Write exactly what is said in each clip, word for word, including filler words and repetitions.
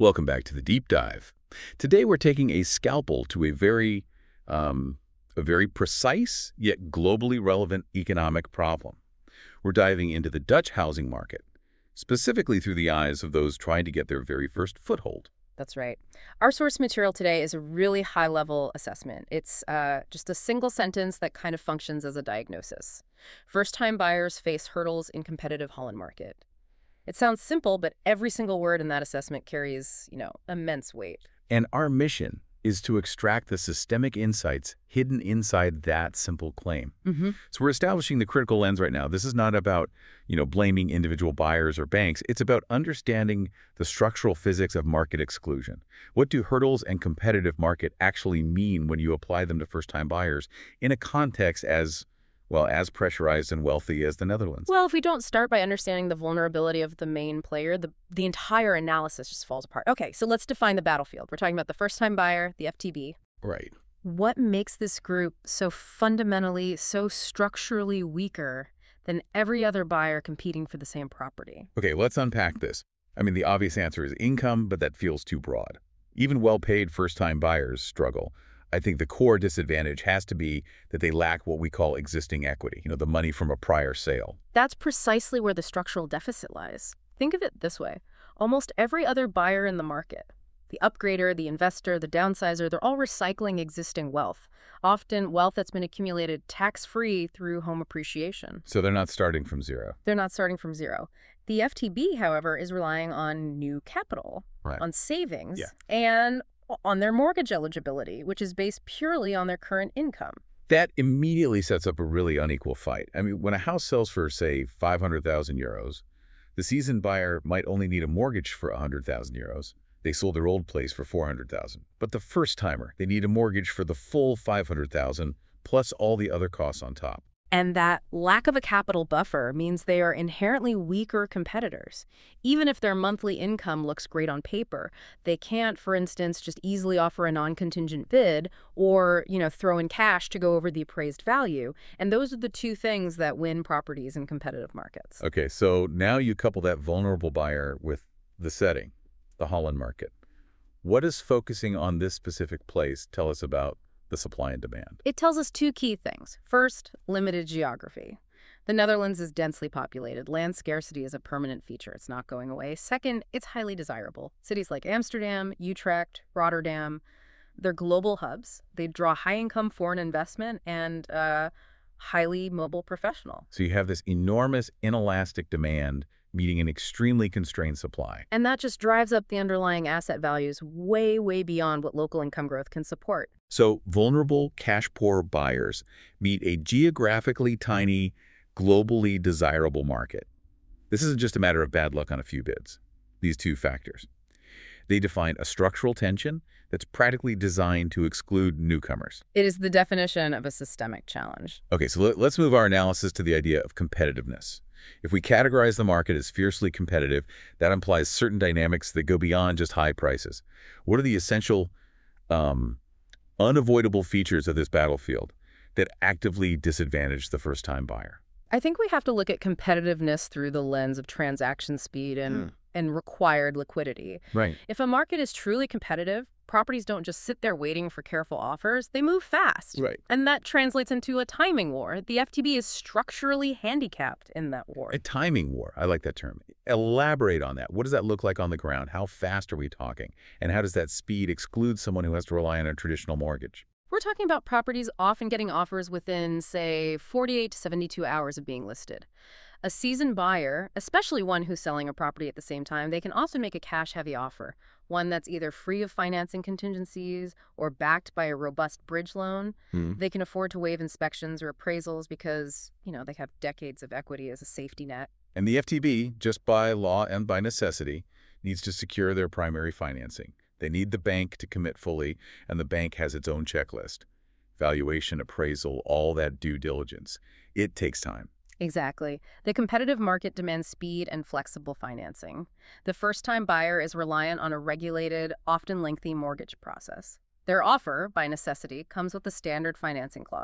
Welcome back to the Deep Dive. Today we're taking a scalpel to a very, um, a very precise yet globally relevant economic problem. We're diving into the Dutch housing market, specifically through the eyes of those trying to get their very first foothold. That's right. Our source material today is a really high-level assessment. It's uh, just a single sentence that kind of functions as a diagnosis. First-time buyers face hurdles in competitive Holland market. It sounds simple, but every single word in that assessment carries, you know, immense weight. And our mission is to extract the systemic insights hidden inside that simple claim. Mm-hmm. So we're establishing the critical lens right now. This is not about, you know, blaming individual buyers or banks. It's about understanding the structural physics of market exclusion. What do hurdles and competitive market actually mean when you apply them to first-time buyers in a context as, well, as pressurized and wealthy as the Netherlands? Well, if we don't start by understanding the vulnerability of the main player, the, the entire analysis just falls apart. Okay, so let's define the battlefield. We're talking about the first-time buyer, the F T B. Right. What makes this group so fundamentally, so structurally weaker than every other buyer competing for the same property? Okay, let's unpack this. I mean, the obvious answer is income, but that feels too broad. Even well-paid first-time buyers struggle. I think the core disadvantage has to be that they lack what we call existing equity, you know, the money from a prior sale. That's precisely where the structural deficit lies. Think of it this way. Almost every other buyer in the market, the upgrader, the investor, the downsizer, they're all recycling existing wealth, often wealth that's been accumulated tax-free through home appreciation. So they're not starting from zero. They're not starting from zero. The F T B, however, is relying on new capital, Right. on savings, Yeah. and on their mortgage eligibility, which is based purely on their current income. That immediately sets up a really unequal fight. I mean, when a house sells for, say, five hundred thousand euros, the seasoned buyer might only need a mortgage for one hundred thousand euros. They sold their old place for four hundred thousand. But the first-timer, they need a mortgage for the full five hundred thousand plus all the other costs on top. And that lack of a capital buffer means they are inherently weaker competitors. Even if their monthly income looks great on paper, they can't, for instance, just easily offer a non-contingent bid or, you know, throw in cash to go over the appraised value. And those are the two things that win properties in competitive markets. Okay, so now you couple that vulnerable buyer with the setting, the Holland market. What does focusing on this specific place tell us about the supply and demand? It tells us two key things. First, limited geography. The Netherlands is densely populated. Land scarcity is a permanent feature. It's not going away. Second, it's highly desirable. Cities like Amsterdam, Utrecht, Rotterdam, they're global hubs. They draw high-income foreign investment and uh, highly mobile professional. So you have this enormous inelastic demand meeting an extremely constrained supply. And that just drives up the underlying asset values way, way beyond what local income growth can support. So vulnerable, cash-poor buyers meet a geographically tiny, globally desirable market. This isn't just a matter of bad luck on a few bids. These two factors. They define a structural tension that's practically designed to exclude newcomers. It is the definition of a systemic challenge. Okay, so let, let's move our analysis to the idea of competitiveness. If we categorize the market as fiercely competitive, that implies certain dynamics that go beyond just high prices. What are the essential, um, unavoidable features of this battlefield that actively disadvantage the first-time buyer? I think we have to look at competitiveness through the lens of transaction speed and, Hmm. and required liquidity. Right. If a market is truly competitive, properties don't just sit there waiting for careful offers. They move fast. Right. And that translates into a timing war. The F T B is structurally handicapped in that war. A timing war. I like that term. Elaborate on that. What does that look like on the ground? How fast are we talking? And how does that speed exclude someone who has to rely on a traditional mortgage? We're talking about properties often getting offers within, say, forty-eight to seventy-two hours of being listed. A seasoned buyer, especially one who's selling a property at the same time, they can often make a cash-heavy offer, one that's either free of financing contingencies or backed by a robust bridge loan. Hmm. They can afford to waive inspections or appraisals because, you know, they have decades of equity as a safety net. And the F T B, just by law and by necessity, needs to secure their primary financing. They need the bank to commit fully, and the bank has its own checklist. Valuation, appraisal, all that due diligence. It takes time. Exactly. The competitive market demands speed and flexible financing. The first-time buyer is reliant on a regulated, often lengthy mortgage process. Their offer, by necessity, comes with a standard financing clause.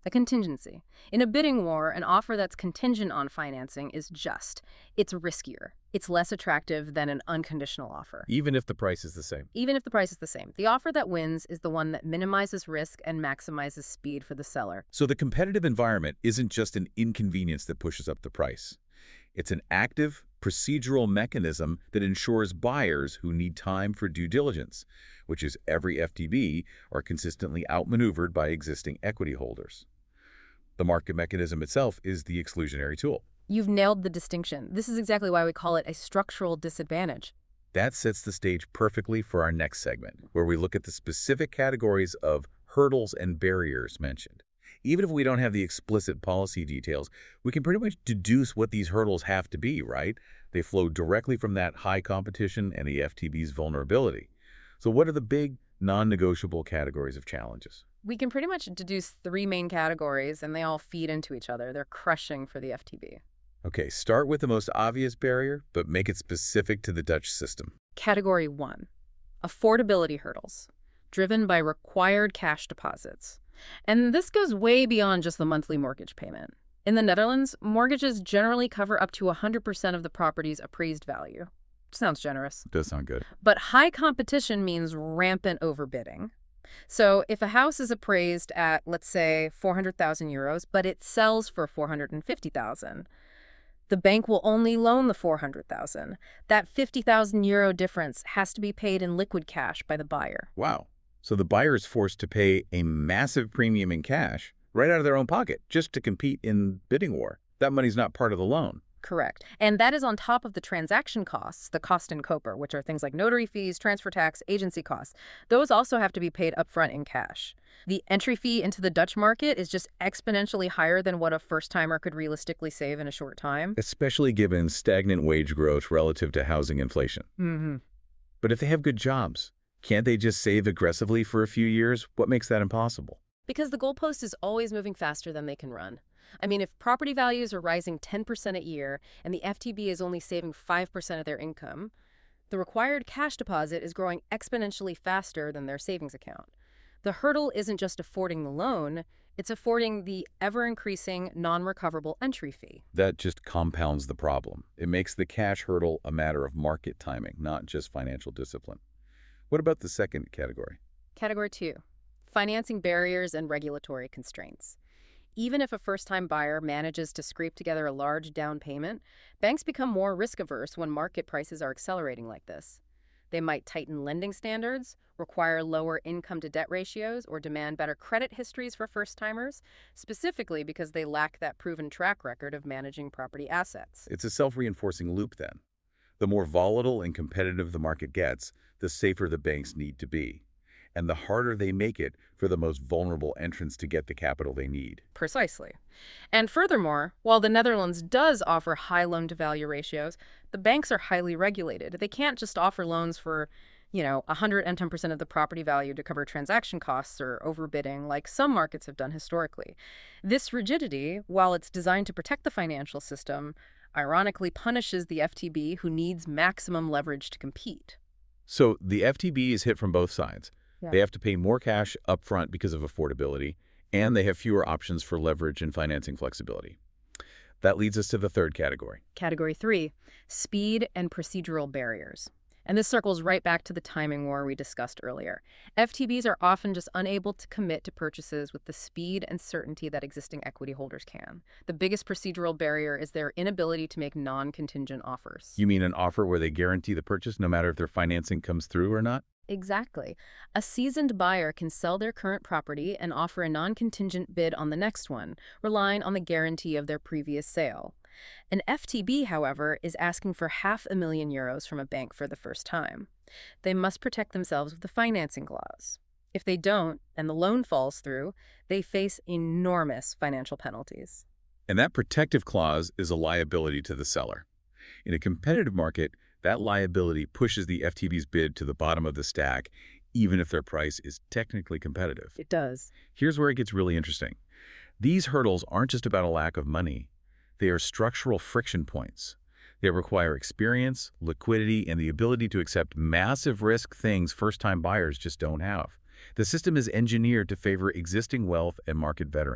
A contingency. In a bidding war, an offer that's contingent on financing is just. It's riskier. It's less attractive than an unconditional offer. Even if the price is the same. Even if the price is the same. The offer that wins is the one that minimizes risk and maximizes speed for the seller. So the competitive environment isn't just an inconvenience that pushes up the price. It's an active, procedural mechanism that ensures buyers who need time for due diligence, which is every F T B, are consistently outmaneuvered by existing equity holders. The market mechanism itself is the exclusionary tool. You've nailed the distinction. This is exactly why we call it a structural disadvantage. That sets the stage perfectly for our next segment, where we look at the specific categories of hurdles and barriers mentioned. Even if we don't have the explicit policy details, we can pretty much deduce what these hurdles have to be, right? They flow directly from that high competition and the F T B's vulnerability. So what are the big, non-negotiable categories of challenges? We can pretty much deduce three main categories, and they all feed into each other. They're crushing for the F T B. Okay, start with the most obvious barrier, but make it specific to the Dutch system. Category one, affordability hurdles, driven by required cash deposits. And this goes way beyond just the monthly mortgage payment. In the Netherlands, mortgages generally cover up to one hundred percent of the property's appraised value. Sounds generous. Does sound good. But high competition means rampant overbidding. So if a house is appraised at, let's say, four hundred thousand euros, but it sells for four hundred fifty thousand, the bank will only loan the four hundred thousand. That fifty thousand euro difference has to be paid in liquid cash by the buyer. Wow. So the buyer is forced to pay a massive premium in cash right out of their own pocket just to compete in bidding war. That money's not part of the loan. Correct. And that is on top of the transaction costs, the Kosten Koper, which are things like notary fees, transfer tax, agency costs. Those also have to be paid upfront in cash. The entry fee into the Dutch market is just exponentially higher than what a first-timer could realistically save in a short time. Especially given stagnant wage growth relative to housing inflation. Mm-hmm. But if they have good jobs, can't they just save aggressively for a few years? What makes that impossible? Because the goalpost is always moving faster than they can run. I mean, if property values are rising ten percent a year and the F T B is only saving five percent of their income, the required cash deposit is growing exponentially faster than their savings account. The hurdle isn't just affording the loan, it's affording the ever-increasing non-recoverable entry fee. That just compounds the problem. It makes the cash hurdle a matter of market timing, not just financial discipline. What about the second category? Category two, financing barriers and regulatory constraints. Even if a first-time buyer manages to scrape together a large down payment, banks become more risk-averse when market prices are accelerating like this. They might tighten lending standards, require lower income-to-debt ratios, or demand better credit histories for first-timers, specifically because they lack that proven track record of managing property assets. It's a self-reinforcing loop then. The more volatile and competitive the market gets, the safer the banks need to be. And the harder they make it for the most vulnerable entrants to get the capital they need. Precisely. And furthermore, while the Netherlands does offer high loan-to-value ratios, the banks are highly regulated. They can't just offer loans for, you know, one hundred ten percent of the property value to cover transaction costs or overbidding like some markets have done historically. This rigidity, while it's designed to protect the financial system, ironically punishes the F T B who needs maximum leverage to compete. So the F T B is hit from both sides. Yeah. They have to pay more cash upfront because of affordability, and they have fewer options for leverage and financing flexibility. That leads us to the third category. Category three, speed and procedural barriers. And this circles right back to the timing war we discussed earlier. F T Bs are often just unable to commit to purchases with the speed and certainty that existing equity holders can. The biggest procedural barrier is their inability to make non-contingent offers. You mean an offer where they guarantee the purchase no matter if their financing comes through or not? Exactly. A seasoned buyer can sell their current property and offer a non-contingent bid on the next one, relying on the guarantee of their previous sale. An F T B, however, is asking for half a million euros from a bank for the first time. They must protect themselves with a financing clause. If they don't, and the loan falls through, they face enormous financial penalties. And that protective clause is a liability to the seller. In a competitive market, that liability pushes the F T B's bid to the bottom of the stack, even if their price is technically competitive. It does. Here's where it gets really interesting. These hurdles aren't just about a lack of money. They are structural friction points. They require experience, liquidity, and the ability to accept massive risk things first-time buyers just don't have. The system is engineered to favor existing wealth and market veterans.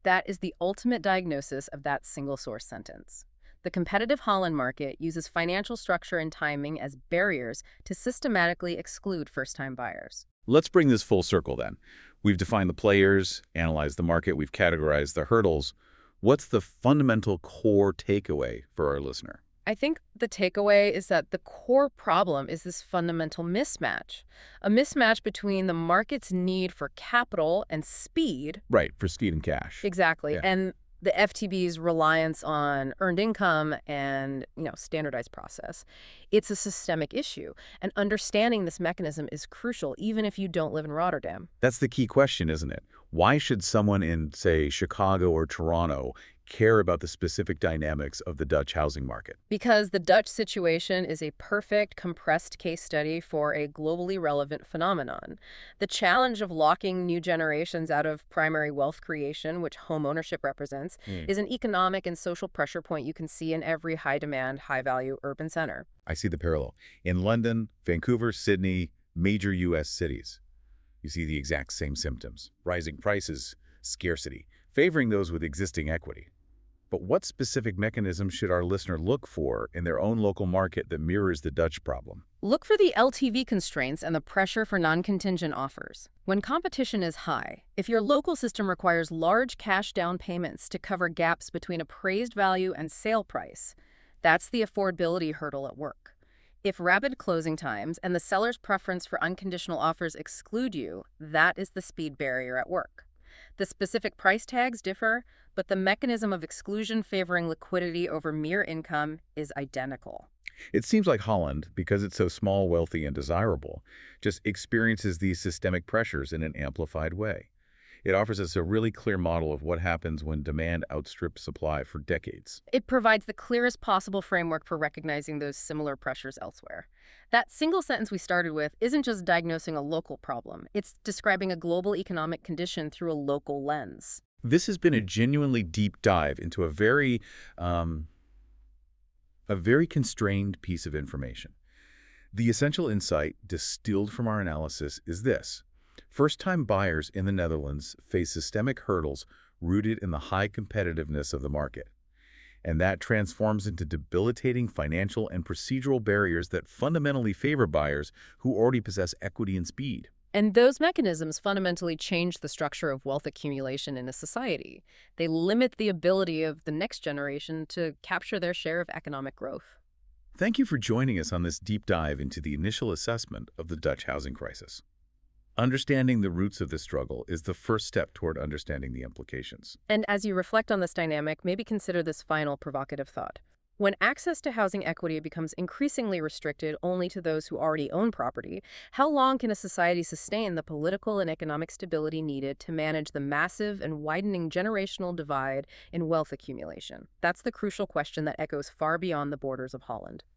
That is the ultimate diagnosis of that single source sentence. The competitive Holland market uses financial structure and timing as barriers to systematically exclude first-time buyers. Let's bring this full circle then. We've defined the players, analyzed the market, we've categorized the hurdles. What's the fundamental core takeaway for our listener? I think the takeaway is that the core problem is this fundamental mismatch. A mismatch between the market's need for capital and speed. Right, for speed and cash. Exactly. Yeah. And the F T B's reliance on earned income and, you know, standardized process. It's a systemic issue, and understanding this mechanism is crucial even if you don't live in Rotterdam. That's the key question, isn't it? Why should someone in, say, Chicago or Toronto care about the specific dynamics of the Dutch housing market? Because the Dutch situation is a perfect, compressed case study for a globally relevant phenomenon. The challenge of locking new generations out of primary wealth creation, which home ownership represents, Mm. is an economic and social pressure point you can see in every high-demand, high-value urban center. I see the parallel. In London, Vancouver, Sydney, major U S cities, you see the exact same symptoms. Rising prices, scarcity, favoring those with existing equity. But what specific mechanisms should our listener look for in their own local market that mirrors the Dutch problem? Look for the L T V constraints and the pressure for non-contingent offers. When competition is high, if your local system requires large cash down payments to cover gaps between appraised value and sale price, that's the affordability hurdle at work. If rapid closing times and the seller's preference for unconditional offers exclude you, that is the speed barrier at work. The specific price tags differ, but the mechanism of exclusion favoring liquidity over mere income is identical. It seems like Holland, because it's so small, wealthy, and desirable, just experiences these systemic pressures in an amplified way. It offers us a really clear model of what happens when demand outstrips supply for decades. It provides the clearest possible framework for recognizing those similar pressures elsewhere. That single sentence we started with isn't just diagnosing a local problem. It's describing a global economic condition through a local lens. This has been a genuinely deep dive into a very, um, a very constrained piece of information. The essential insight distilled from our analysis is this. First-time buyers in the Netherlands face systemic hurdles rooted in the high competitiveness of the market. And that transforms into debilitating financial and procedural barriers that fundamentally favor buyers who already possess equity and speed. And those mechanisms fundamentally change the structure of wealth accumulation in a society. They limit the ability of the next generation to capture their share of economic growth. Thank you for joining us on this deep dive into the initial assessment of the Dutch housing crisis. Understanding the roots of this struggle is the first step toward understanding the implications. And as you reflect on this dynamic, maybe consider this final provocative thought. When access to housing equity becomes increasingly restricted only to those who already own property, how long can a society sustain the political and economic stability needed to manage the massive and widening generational divide in wealth accumulation? That's the crucial question that echoes far beyond the borders of Holland.